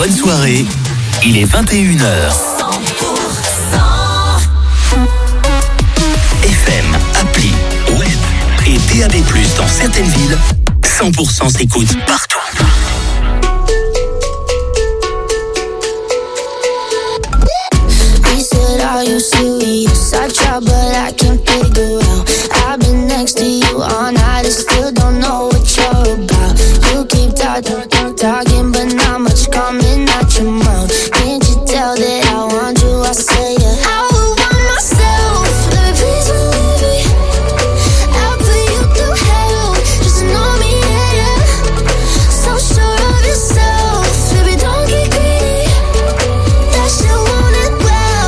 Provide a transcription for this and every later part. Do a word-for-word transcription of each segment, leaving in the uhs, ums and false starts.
bonne soirée. Il est vingt et une heures. F M, appli, web et D A B plus, dans certaines villes, cent pour cent s'écoute partout. Are you serious? I try but I can't figure out. I've been next to you all night and still don't know what you're about. You keep talking, talking but not much coming out your mouth. Can't you tell that I want you? I say yeah. I would want myself, baby, please believe me. I'll put you through hell, just to know me, yeah, yeah. So sure of yourself, baby, don't get greedy. That shit want it well.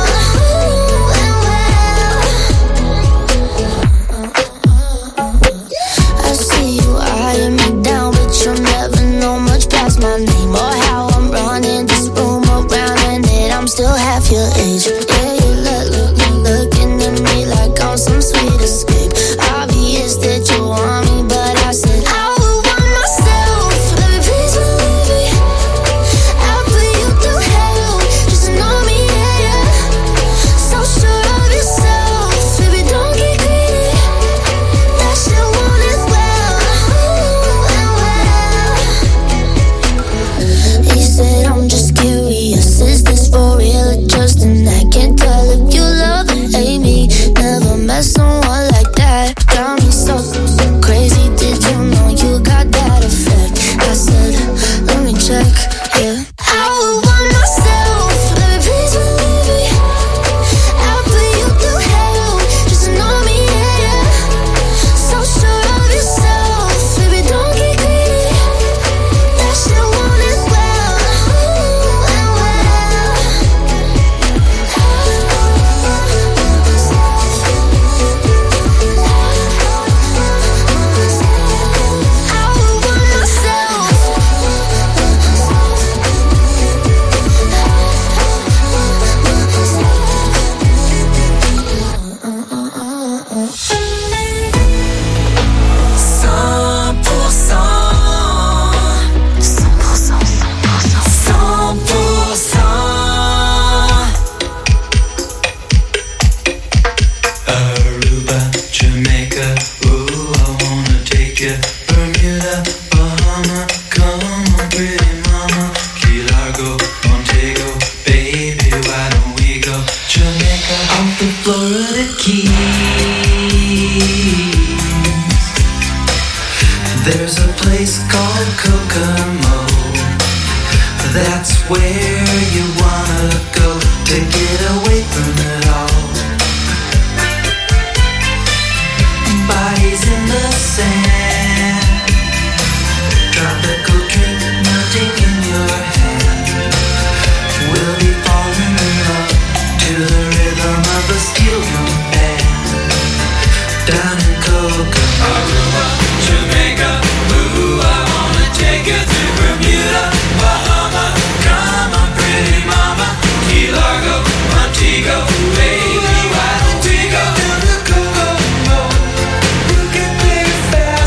I see you eyeing me down, but you'll never know much past my name or how I'm running this room around, and that I'm still half your age. Yeah, you look, look, look, looking at me like I'm some sweet escape. Obvious that you want me, but I said I would want myself. Baby, please believe me. I'll put you through hell, just to know me, yeah, yeah. So sure of yourself, baby, don't get greedy. That shit want it well, well. He said I'm just curious, is this for real or just an act? Can't tell if you love or hate me. Never met someone like that. Got me so crazy, did you know you got that effect? I said, let me check, yeah. I would want myself, baby, please believe me. I'll put you through hell, just to know me, yeah, yeah. So sure of yourself, baby, don't get greedy. That shit want it well, well. I would want myself. cent pour cent cent pour cent cent pour cent Aruba, Jamaica, ooh, I wanna take you. Bermuda, Bahama, come on, pretty mama. Key Largo, Montego, baby, why don't we go? Jamaica, off the Florida Keys. There's a place called Kokomo. That's where you wanna go to get away from it all. Bodies in the sand, tropical drink melting in your hand. We'll be falling in love to the rhythm of a steel drum band. Down in Kokomo, Aruba, Jamaica, ooh, I wanna take you to Bermuda, Bahama, come on, pretty mama. Key Largo, Montego, baby, why don't we go to the Kokomo? You can play fast.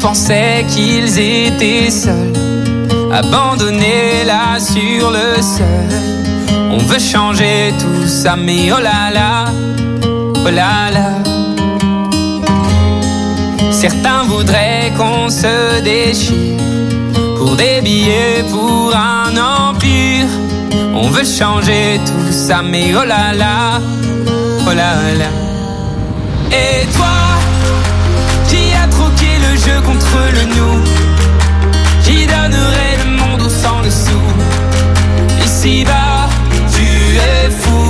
pensaient qu'ils étaient seuls, abandonnés là sur le sol. On veut changer tout ça, mais oh là là, oh là là. Certains voudraient qu'on se déchire pour des billets, pour un empire. On veut changer tout ça, mais oh là là, oh là là. Et toi, qui a troqué le jeu contre le nous, qui donnerait le monde au sang dessous. Ici-bas, tu es fou.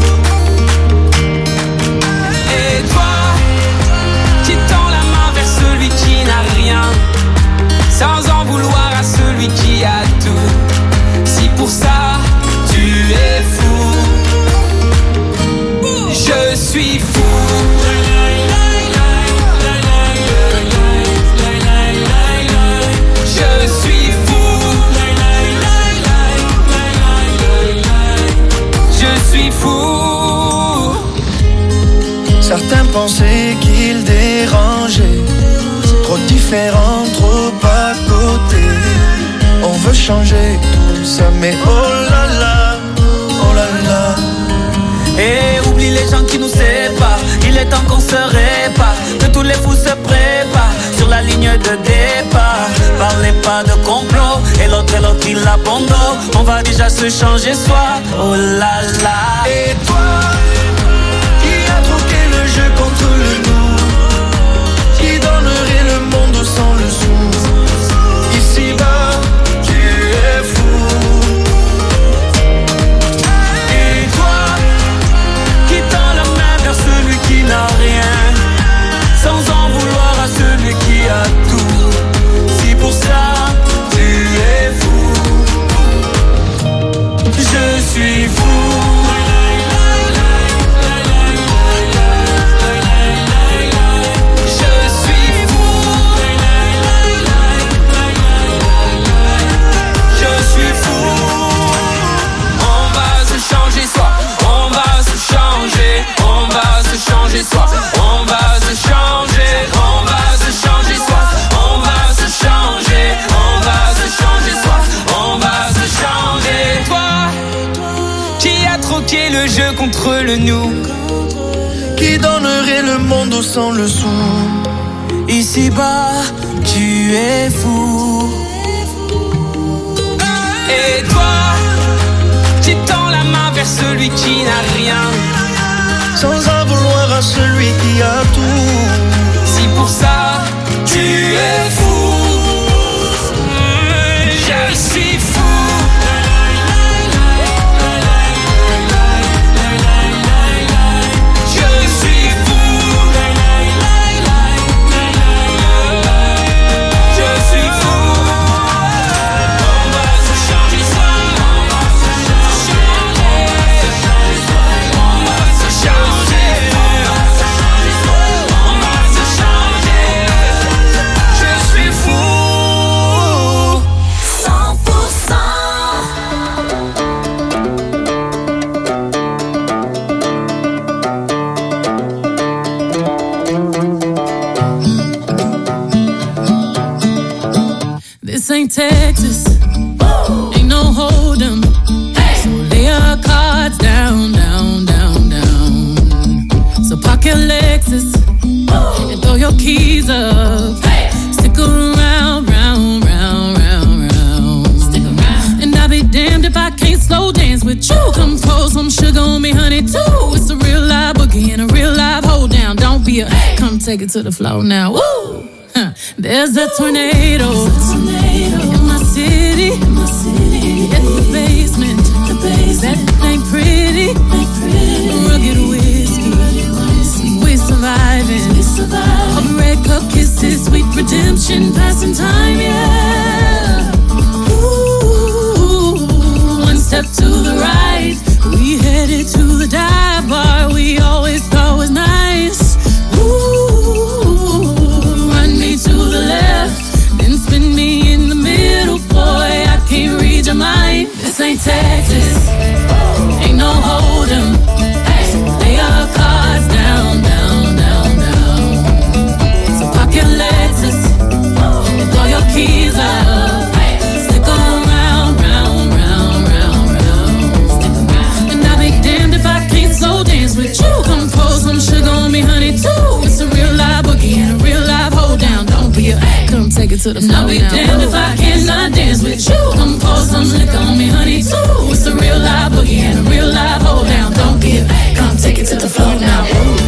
Et toi, qui tend la main vers celui qui n'a rien, sans en vouloir à celui qui a tout. Si pour ça, tu es fou, je suis fou. Certains pensaient qu'ils dérangeaient, trop différents, trop à côté. On veut changer tout ça, mais oh là là, oh là là. Et oublie les gens qui nous séparent, il est temps qu'on se répare, que tous les fous se préparent sur la ligne de départ. Parlez pas de complot, et l'autre et l'autre il abandonne. On va déjà se changer soi, oh là là. Et toi, je contre le nous, qui donnerait le monde sans le sou. Ici-bas, tu es fou. Et toi, qui tend la main vers celui qui n'a rien, sans en vouloir à celui qui a tout. Si pour ça, tu es fou, je suis fou. Soi. On va se changer, on va se changer soi. On va se changer, on va se changer soi. On va se changer. Toi, qui a troqué le jeu contre le nous, qui donnerait le monde sans le sou. Ici-bas, tu es fou. Et toi, qui tend la main vers celui qui n'a rien, sans en vouloir à celui qui a tout. Si pour ça, tu es fou, je suis fou. Je suis fou. Je suis fou. On va se changer soi. On va se changer. This ain't Texas, ain't no hold'em. Hey. So lay your cards down, down, down, down. So park your Lexus and throw your keys up. Hey. Stick around, round, round, round, round. Stick around. And I'll be damned if I can't slow dance with you. Come pour some sugar on me, honey, too. It's a real live boogie and a real live hold down. Don't be a, hey. Come take it to the floor now. Woo! Huh. There's a tornado, There's a tornado in my city, in my city. In the basement, the basement. That ain't pretty, ain't pretty. Rugged whiskey, whiskey. We surviving, we surviving. All the red cup kisses, sweet redemption, passing time, yeah. Ooh, one step to the right, we headed to the dive bar we always thought was nice. Ooh. To the left, then spin me in the middle, boy, I can't read your mind. This ain't Texas, ain't no hold'em. So lay your cards down, down, down, down. So park your Lexus be a, come take it to the floor. I'll be damned if I cannot dance with you. Come pour some liquor on me, honey, too. It's a real live boogie and a real live hold down. Don't be a, come take it to the floor now. Ooh.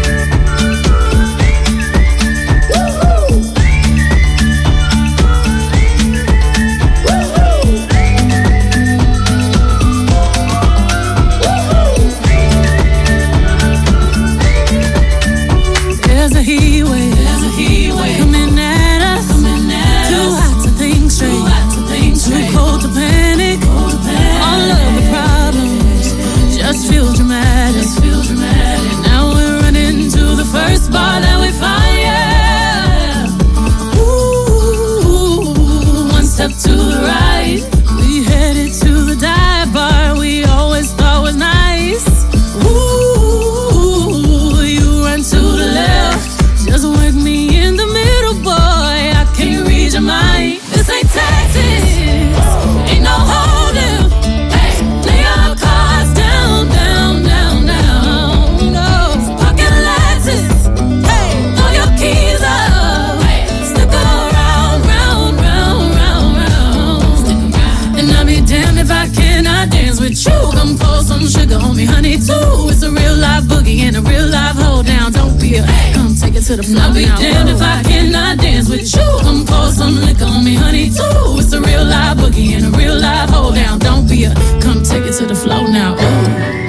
Feel dramatic. Just feel dramatic. Now we're running to the first bar that we find, yeah. Ooh, one step to the right. We headed to the dive bar we always thought was nice. Ooh, you run to the left. Just work me in the middle, boy. I can't read your mind. This ain't Texas. Ain't no holding. Lay your cards down, down, down, down. No pocket lenses. Hey, throw your keys up. Stick around, round, round, round, round. Stick around. And I'll be damned if I cannot dance with you. Come pour some sugar on me, honey, too. It's a real live boogie and a real live hold down. Don't be a, come take it to the floor. I'll be damned if I cannot dance with you. Come pour some liquor on me, honey, too. It's a real live boogie and a real live hold down. Don't be a, come take it to the floor now. Ooh.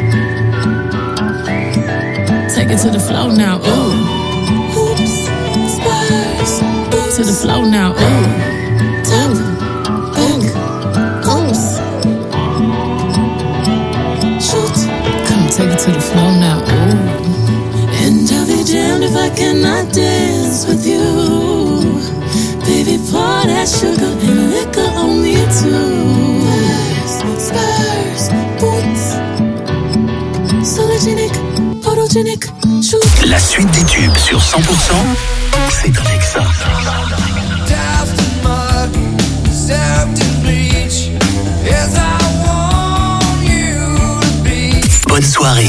Take it to the floor now. Ooh. Oops, spurs. Oops. To the floor now. Ooh. Tap, back, oops. Shoot. Come take it to the floor now. Ooh. And I'll be damned if I cannot dance with you. Baby, pour that sugar and liquor on me too. Spurs, boots, sologenic, photogenic, shoot. La suite des tubes sur cent pour cent, c'est avec ça. Bonne soirée.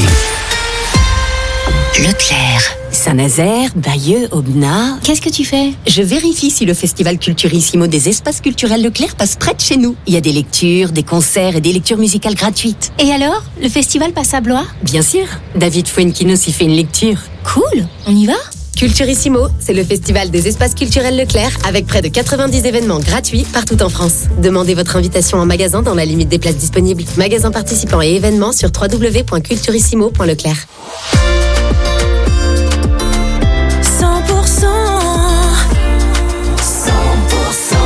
Leclerc, Saint-Nazaire, Bayeux, Aubenas. Qu'est-ce que tu fais? Je vérifie si le festival Culturissimo des espaces culturels Leclerc passe près de chez nous. Il y a des lectures, des concerts et des lectures musicales gratuites. Et alors? Le festival passe à Blois? Bien sûr, David Fuenquinos y fait une lecture. Cool, on y va? Culturissimo, c'est le festival des espaces culturels Leclerc avec près de quatre-vingt-dix événements gratuits partout en France. Demandez votre invitation en magasin dans la limite des places disponibles. Magasins participants et événements sur w w w point culturissimo point leclerc. cent pour cent, cent pour cent.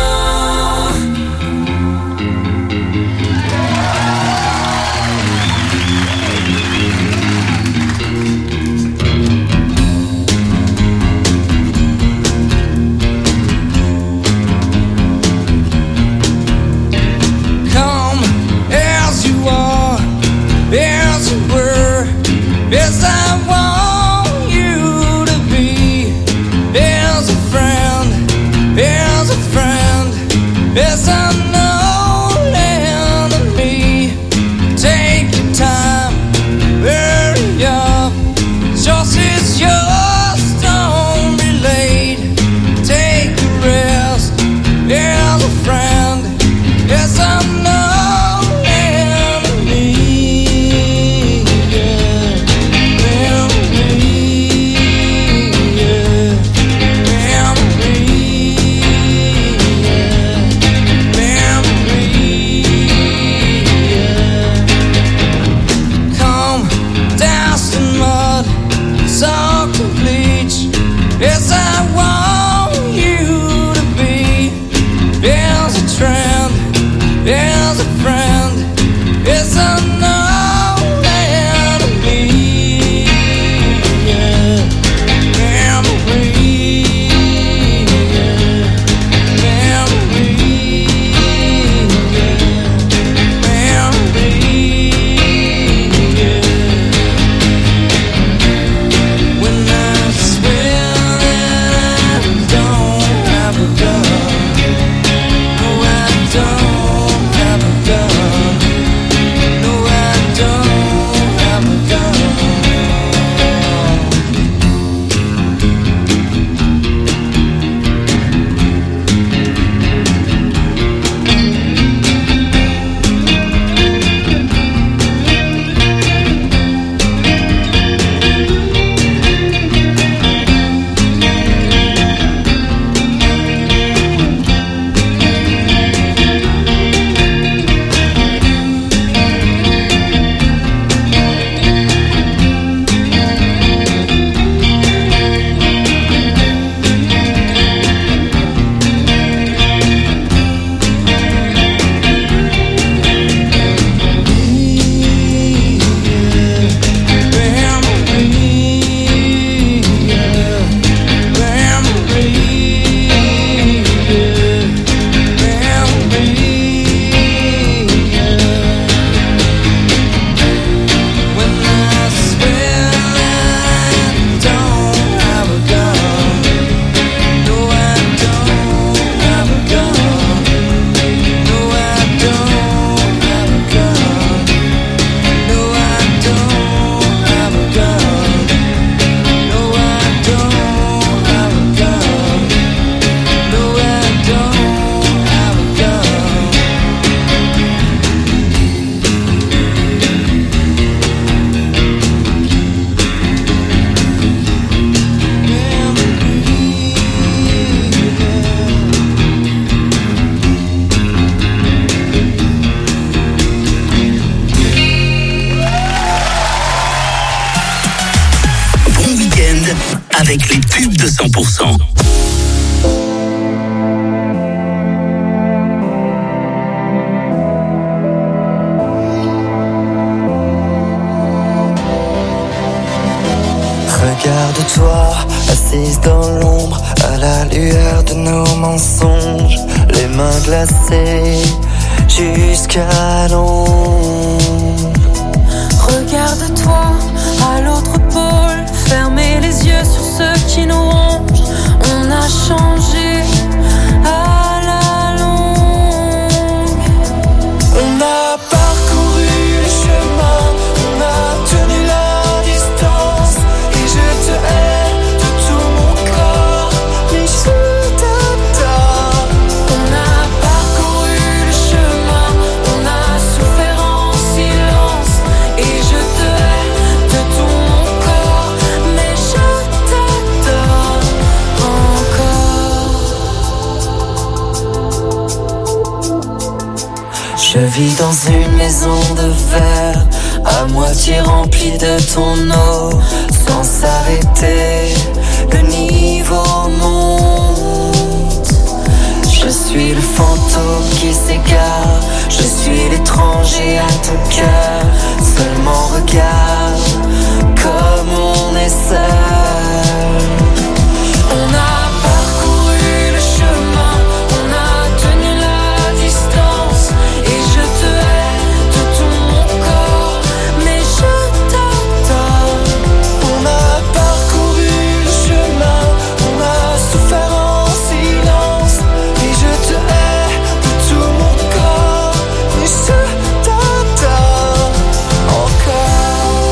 Come as you are, as you were, as I want you to be, as a friend, as a friend, as an old enemy. Take your time, hurry up, just as yours, don't be late. Take a rest, as a friend, as an old enemy. Yeah. Memory, yeah. Memory, yeah. Memory, yeah. Come, dust and mud, soak week-end avec les pubs de cent pour cent. Regarde-toi, assise dans l'ombre, à la lueur de nos mensonges, les mains glacées jusqu'à l'ombre. Regarde-toi, à l'autre pôle, fermez les yeux sur ceux qui nous rongent. On a changé à la longue. On a parcouru le chemin, on a tenu la distance, et je te hais de tout mon corps, mais je t'adore. On a parcouru le chemin, on a souffert en silence, et je te hais de tout mon corps, mais je t'adore encore. Je vis dans une maison de verre, à moitié remplie de ton eau, sans s'arrêter, le niveau monte. Je suis le fantôme qui s'égare, je suis l'étranger à ton cœur. Seulement regarde comme on est seul. On a parcouru le chemin, on a tenu la distance, et je te hais de tout mon corps, mais je t'adore. On a parcouru le chemin, on a souffert en silence, et je te hais de tout mon corps, mais je t'adore encore.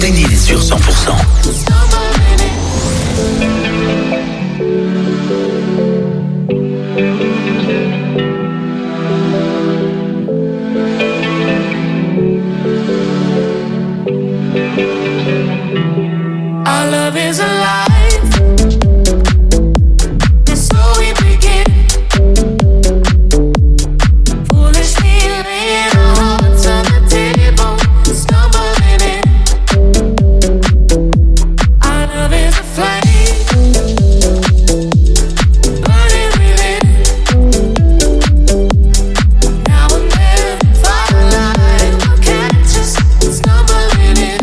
Mine Hill sur cent pour cent. Our love is alive, and so we begin. Foolishly laying our hearts on the table, stumbling in. Our love is a flame, burning within. Now and then, firelight will catch us stumbling in.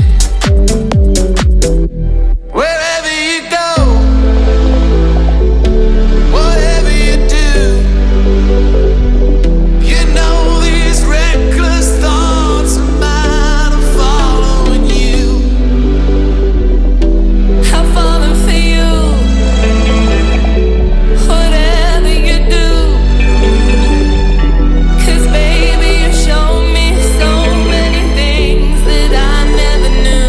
Wherever you go, whatever you do, you know these reckless thoughts of mine are following you. I'm falling for you, whatever you do. 'Cause baby, you show me so many things that I never knew.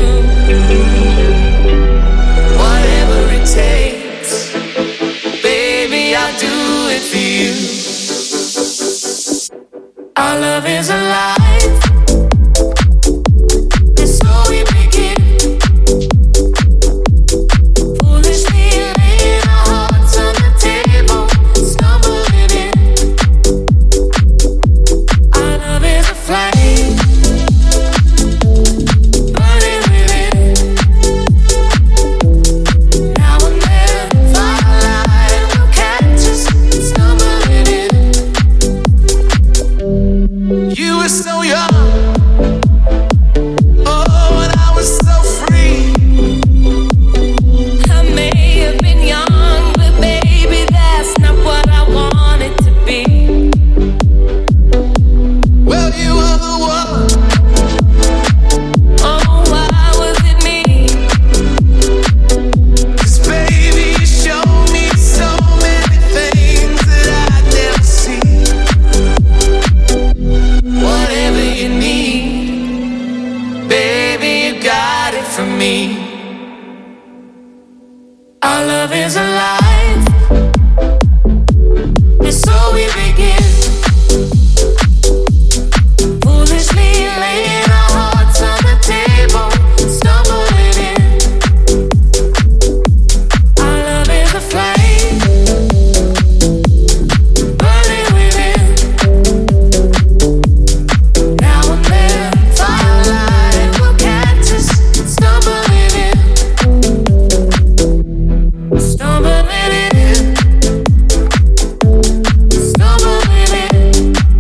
Whatever it takes, baby, I'll do it for you. Our love is alive, and so we begin. Foolishly laying our hearts on the table, stumbling in. Our love is a flame, burning within. Now and then, firelight will catch us stumbling in. You were so young, oh, and I was so free. I may have been young, but baby, that's not what I wanted to be. Well, you were the one. Oh, why was it me? 'Cause baby, you showed me so many things that I'd never see. Whatever you need, baby, you got it from me. Our love is alive, and so we begin. Foolishly laying our hearts on the table, stumbling in. Our love is a flame, burning within. Now and then, firelight will catch us stumbling in. Stumbling in. Stumbling in.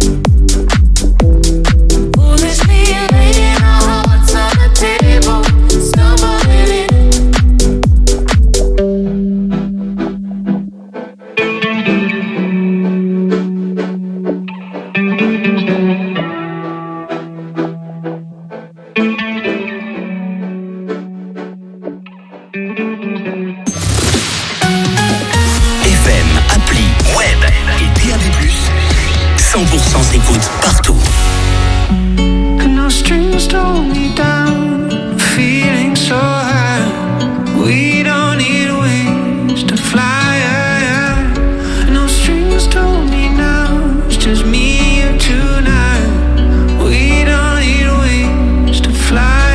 Foolishly laying our hearts on the table, stumbling in. F M, appli, web et D A B plus, cent pour cent s'écoute partout. And no strings hold me down, feeling so high. We don't need wings to fly. No strings hold me now, it's just me and tonight. We don't need wings to fly.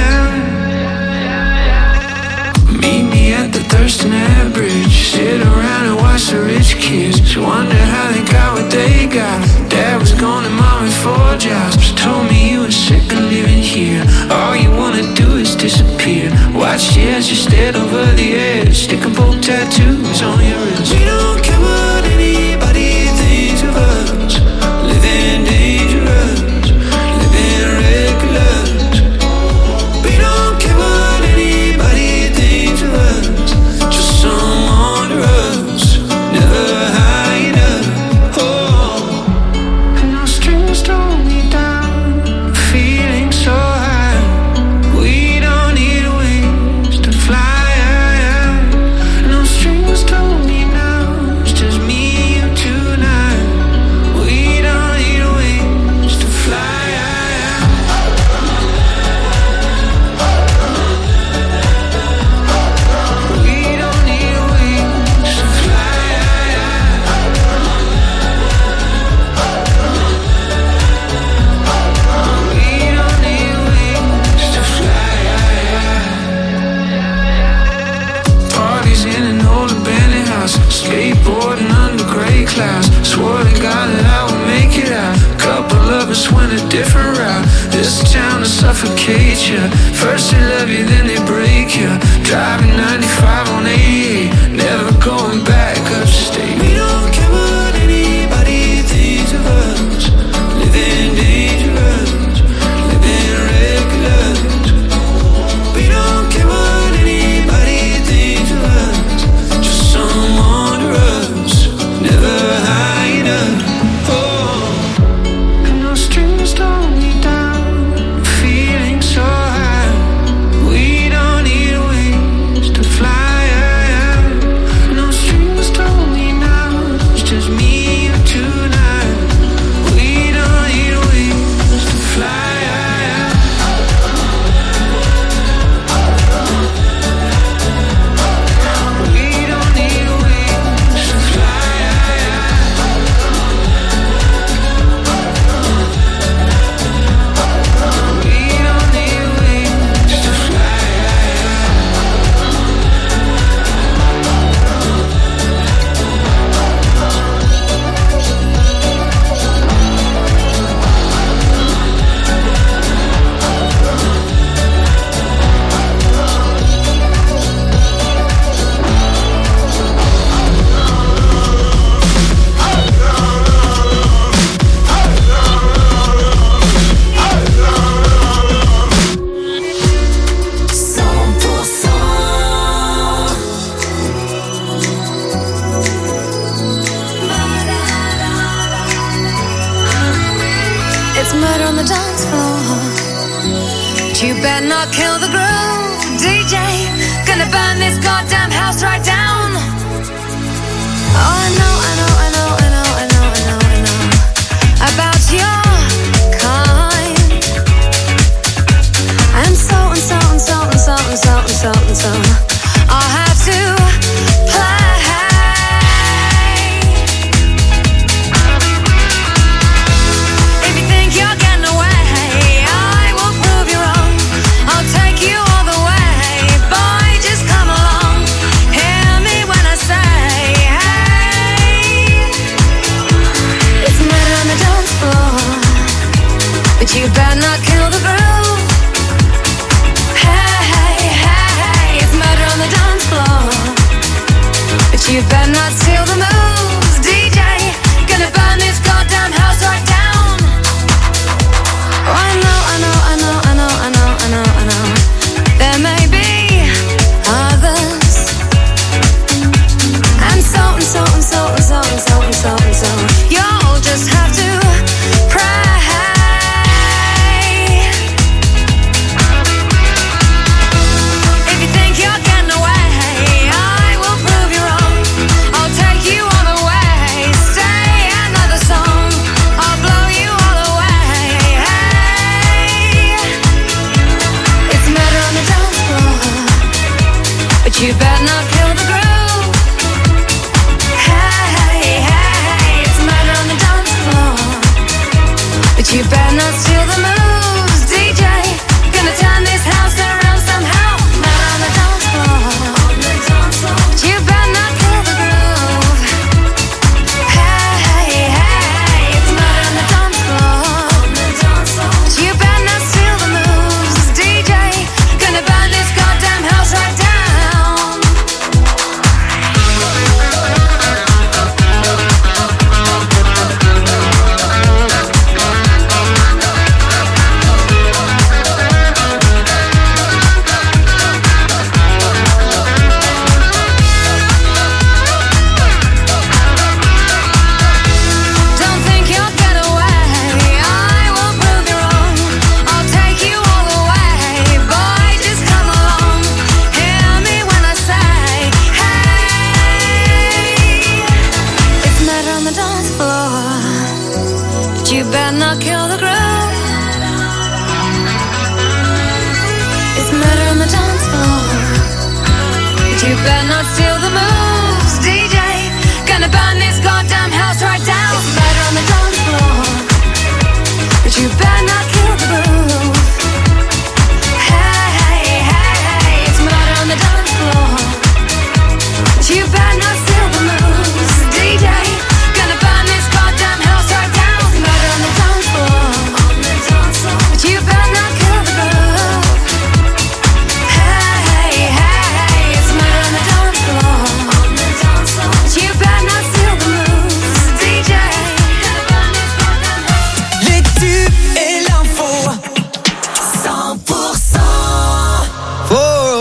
Meet me at the Thurston Air Bridge, sit around and watch the rich kids. Wonder how they got what they got. Dad was gone and mom had four jobs. Told me you were sick of living here. All you wanna do is disappear. Watch as you stared over the edge, sticking bold tattoos on your wrist. We don't care what anybody thinks of us. Living dangerous, living reckless. We don't care what anybody thinks of us. Just some under us, never hide us. Oh, and no strings hold me down, feeling so high. We don't need wings to fly. No strings hold me now, it's just me, you skateboarding under gray clouds. Swore to God that I would make it out. Couple of us went a different route. This town will suffocate you. First they love you, then they break you. Driving ninety-five on eighty-eight, never going back upstate. We don't care what anybody thinks of us. Living dangerous, living reckless. We don't care what anybody thinks of us. Just some wanderers, never high enough.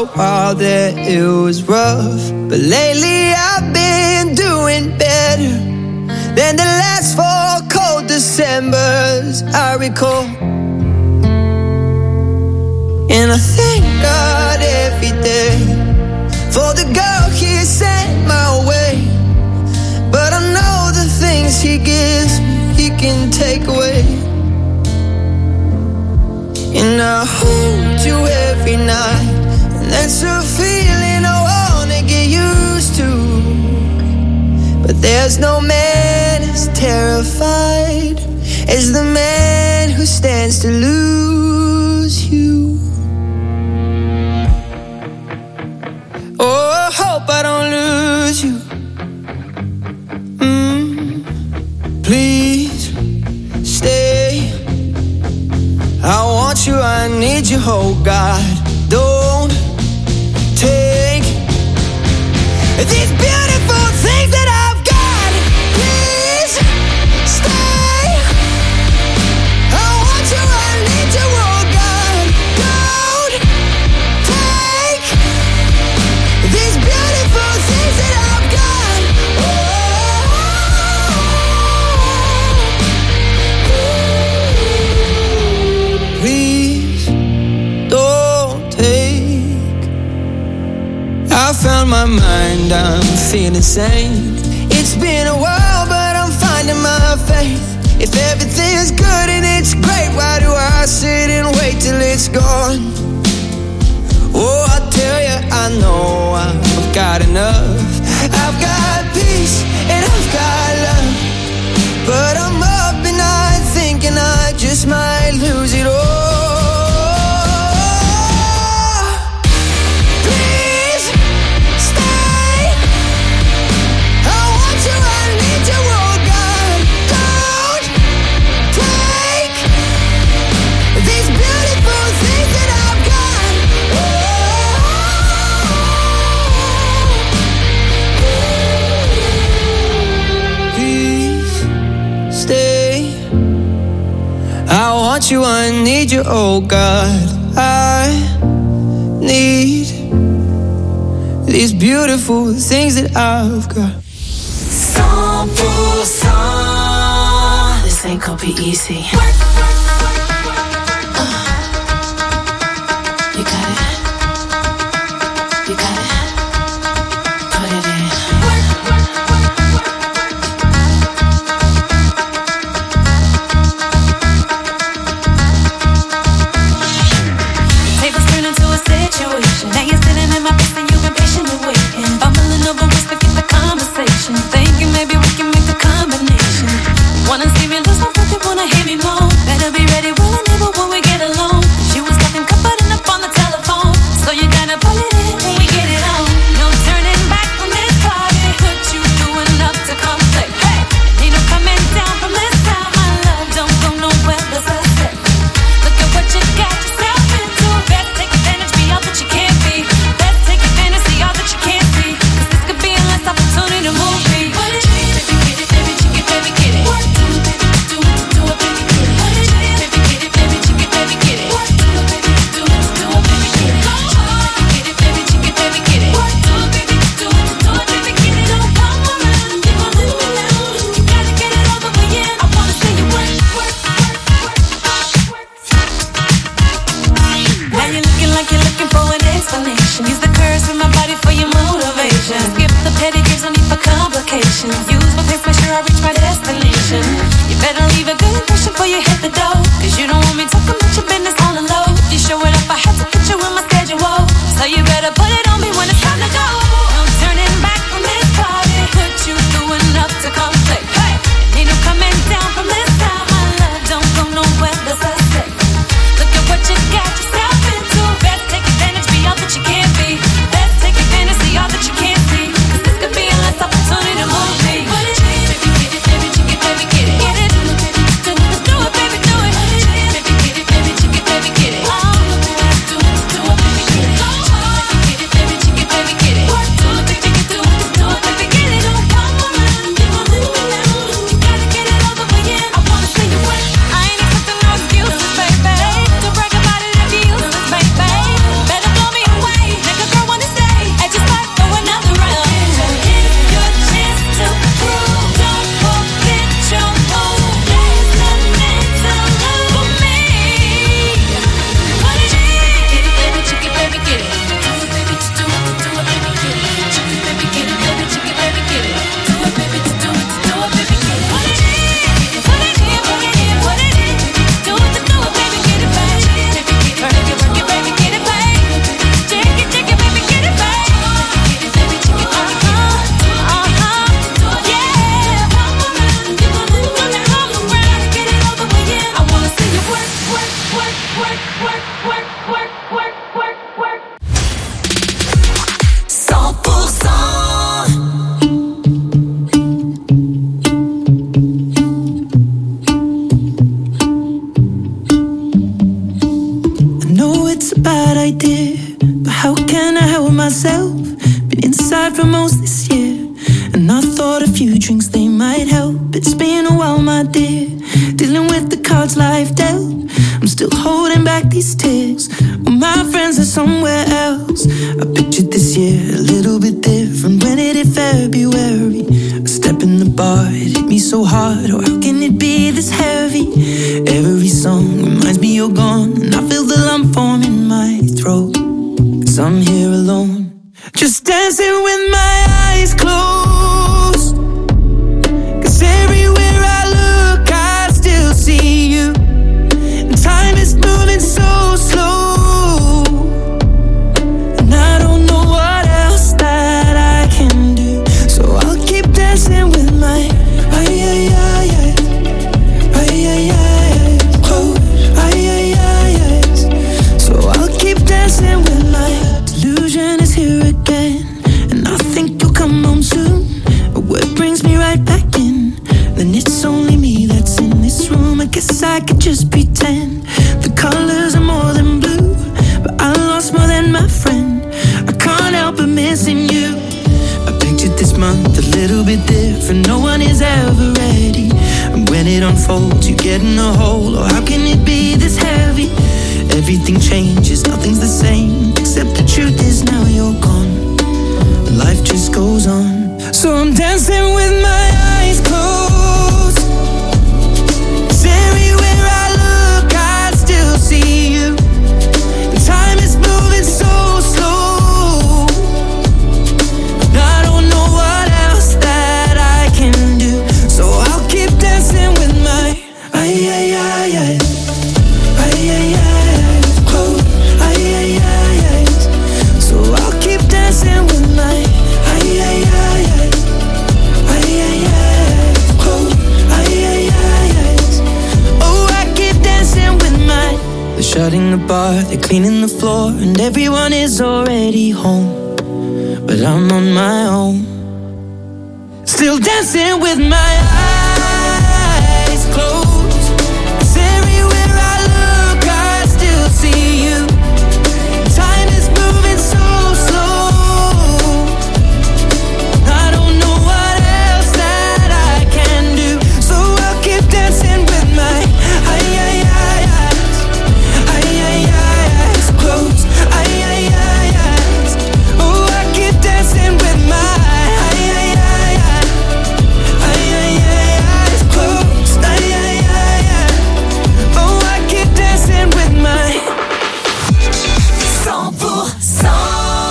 while there it was rough, but lately I've been doing better than the last four cold Decembers I recall. And I thank God every day for the girl He sent my way. But I know the things He gives me, He can take away. And I hold you every night, and that's a feeling I wanna get used to. But there's no man as terrified as the man who stands to lose you. Oh, I hope I don't lose you. Mm, please stay. I want you, I need you, oh God. Don't take these beautiful things that I've got. Please stay. I want you, I need you, oh God. Don't take these beautiful things that I've got. Oh, please don't take. I found my mind, I'm feeling sane. It's been a while, but I'm finding my faith. If everything's good and it's great, why do I sit and wait till it's gone? Oh, I tell you, I know I've got enough. I've got peace and I've got love, but I'm up and I thinking I just might lose it all. Please stay. I want you, I need you, oh God. Don't take these beautiful things that I've got. Please stay. I want you, I need you, oh God. I need these beautiful things that I've got. cent pour cent. This ain't gonna be easy. You got it. You got it. Put it in. Tables turn into a situation. Now you're sitting in my face and you've been patiently waiting. Bumbling over words to get the conversation. Thinking maybe we can make a combination. Wanna see me lose my breath, you wanna hear me moan. Better be ready when I never when we get alone. She was talking comforting up on the telephone, so you gotta pull it in when we get it on. No turning back from this party. Put you through enough to conflict. Hey, ain't no coming down from this time. My love don't go nowhere, that's a set. Look at what you got yourself into. Best take advantage, be all that you can be. Best take advantage, see all that you can't see. 'Cause this could be a last opportunity to move me. What it is, baby, get it, baby, chicken, baby, get it. What do it, baby, do it, do it, baby, get it. What it is, baby, get it, baby, chicken, baby, get it. What do it, baby, do it, do it, baby, get it. Get it, baby, chicken, baby, get it. What do it, baby, do it, do it, baby, get it. Don't come around, keep on letting me down. You gotta get it over with, yeah. I wanna see you work, work, work, work. Now you're looking like you're looking for an explanation. Use the curves from my body for your motivation. Skip the petty gives, no need for complications. Use my pace, make sure I reach my destination. You better leave a good impression before you hit the door. 'Cause you don't want me talking about your business on the low. If you show it up, I have to put you in my schedule. So you better put it on me when it's time to go. No turning back from this party. Put you through enough to conflict. Hey, ain't no coming down from this time. My love don't go nowhere, that's a set. Look at what you got yourself into. Best take advantage, be all that you can be. Best take advantage, see all that you can't see. 'Cause this could be a last opportunity to move me. What it is, baby, get it, baby, chicken, baby, get it. Get it, do it, do it, baby, do it. Baby, get it, baby, chicken, baby, get it. Oh, do it, do it, baby, get it. Baby, get it, baby. can I help myself? Been inside for most this year, and I thought a few drinks they might help. It's been a while, my dear, dealing with the cards life dealt. I'm still holding back these tears, well, my friends are somewhere else. I pictured this year a little bit different when it hit February. A step in the bar, it hit me so hard. Oh, how can it be this heavy? Every song reminds me you're gone, and I feel the lump form in my throat. Cause I'm here alone, just dancing with my eyes closed. Cause everywhere I look, I still see you. And time is moving so slow, and I don't know what else that I can do. So I'll keep dancing with my ay ay ay ay ay ay ay close ay ay ay ay. So I'll keep dancing with my delusion is here again, and I think you'll come home soon. A word brings me right back in. Then it's only me that's in this room. I guess I could just pretend the colors are more than blue, but I lost more than my friend. I can't help but missing you. I pictured this month a little bit different. No one is ever ready, and when it unfolds, you get in a hole. Oh, how can it be this heavy? Everything changes, nothing's the same, except the truth is now you're gone. Life just goes on. So I'm dancing with my eyes closed. 'Cause everywhere I look, I still see you. And time is moving so slow, and I don't know what else that I can do. So I'll keep dancing with my ay ay ay ay ay ay ay close ay ay ay ay. So I'll keep dancing with my ay ay ay ay ay ay ay close ay ay ay ay. Oh, I keep dancing with my. They're shutting the bar, they're cleaning the floor, and everyone is already home, but I'm on my own, still dancing with my eyes closed. 'Cause everywhere I look, I still see you. Time is moving so slow, I don't know what else that I can do. So I'll keep dancing with my ay ay ay eyes, ay ay ay eyes closed, ay ay ay eyes. Oh, I keep dancing with my ay ay ay ay ay ay ay eyes closed, ay ay ay ay. Oh, I keep dancing with my cent pour cent.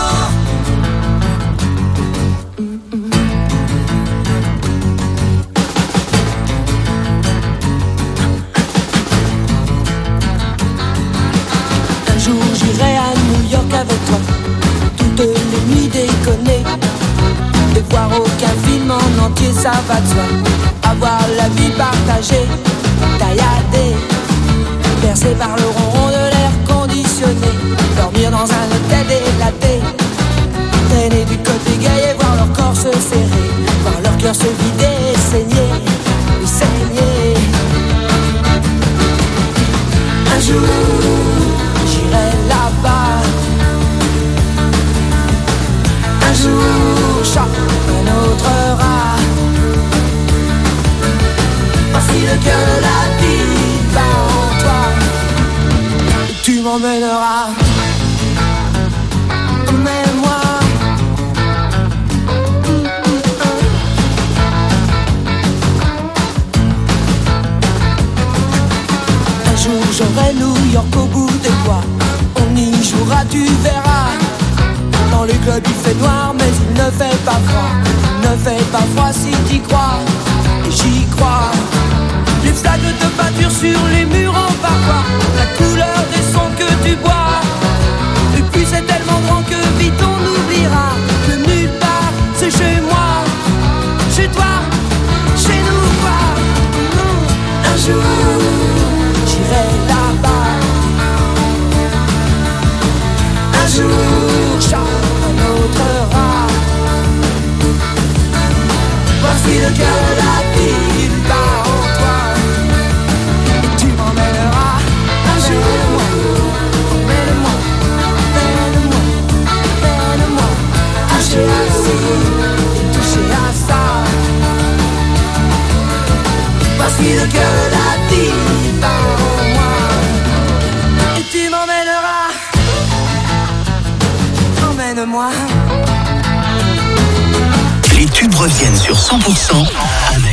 Un jour j'irai à New York avec toi, toutes les nuits déconner, et voir aucun film en entier, ça va de soi. Avoir la vie partagée, tailladée, bercée par le ronron de l'air conditionné, dormir dans un hôtel délaté, traîner du côté gay et voir leur corps se serrer, voir leur cœur se vider et saigner, et saigner. Un jour, j'irai là-bas. Un jour, choque un autre rat. Voici le cœur de la vie bat en toi, et tu m'emmèneras. Emmène-moi. Un jour j'aurai New York au bout des doigts. On y jouera, tu verras. Dans les clubs il fait noir mais il ne fait pas froid. Il ne fait pas froid si t'y crois. Et j'y crois. Les flaques de peinture sur les murs en parfois, la couleur des sons que tu bois. Et puis c'est tellement grand que vite on oubliera que nulle part c'est chez moi, chez toi, chez nous quoi. Un jour j'irai là-bas. Un jour chante un autre rat. Voici le cœur de la ville bat en toi, et tu m'emmèneras. Un jour, emmène-moi, emmène-moi, emmène-moi. suis le cœur de la vie en moi. Et tu m'emmèneras, emmène-moi. Les tubes reviennent sur cent pour cent avec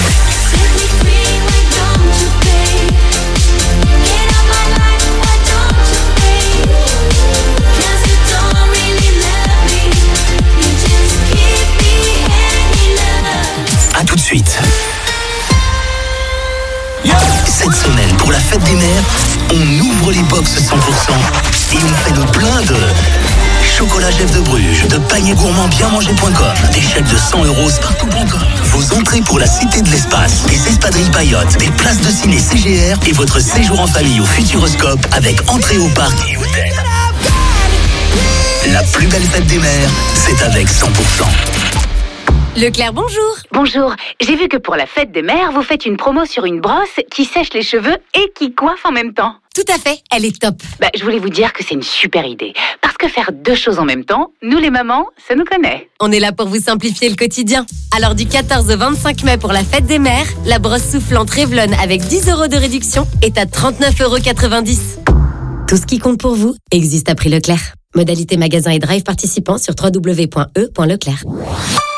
à tout de suite. Cette semaine, pour la fête des mères, on ouvre les box cent pour cent et on fait le plein de chocolat Jeff de Bruges, de paniers gourmands bien mangés point com, des chèques de cent euros partout point com, vos entrées pour la Cité de l'Espace, des espadrilles paillotes, des places de ciné C G R et votre séjour en famille au Futuroscope avec entrée au parc et hôtel. La plus belle fête des mères, c'est avec cent pour cent. Leclerc, bonjour. Bonjour, j'ai vu que pour la fête des mères, vous faites une promo sur une brosse qui sèche les cheveux et qui coiffe en même temps. Tout à fait, elle est top. Bah, je voulais vous dire que c'est une super idée. Parce que faire deux choses en même temps, nous les mamans, ça nous connaît. On est là pour vous simplifier le quotidien. Alors du quatorze au vingt-cinq mai pour la fête des mères, la brosse soufflante Revlon avec dix euros de réduction est à trente-neuf euros quatre-vingt-dix. Tout ce qui compte pour vous existe à prix Leclerc. Modalité magasin et drive participant sur w w w point e point leclerc.